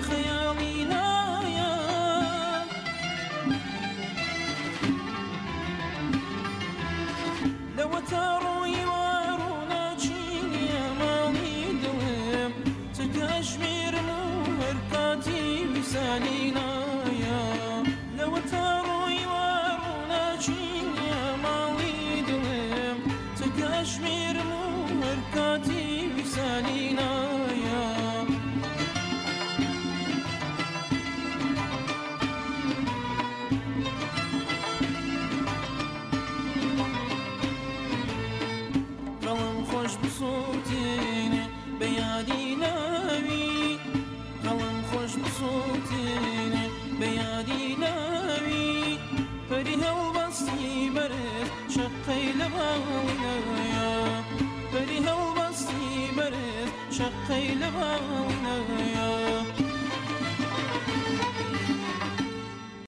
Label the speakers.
Speaker 1: خيالي نايا لو تروي وارونا تشيني مالي دلم تكشمير مركاتي بساني نايا لو تروي وارونا تشيني مالي دلم تكشمير مركاتي بساني نايا خوش بصوتين بيادي ناوي قلم خوش بصوتين بيادي ناوي فريها البسطي برد شقي لباونا فريها البسطي برد شقي لباونا